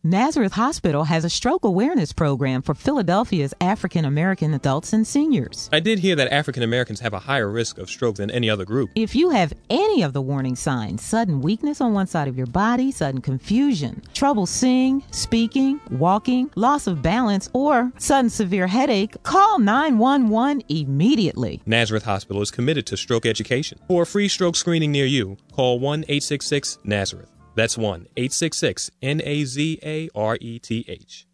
Nazareth Hospital has a stroke awareness program for Philadelphia's African American adults and seniors. I did hear that African Americans have a higher risk of stroke than any other group. If you have any of the warning signs, sudden weakness on one side of your body, sudden confusion, trouble seeing, speaking, walking, loss of balance, or sudden severe headache, call 911 immediately. Nazareth Hospital is committed to stroke education. For a free stroke screening near you, call 1-866-NAZARETH. That's 1-866-NAZARETH.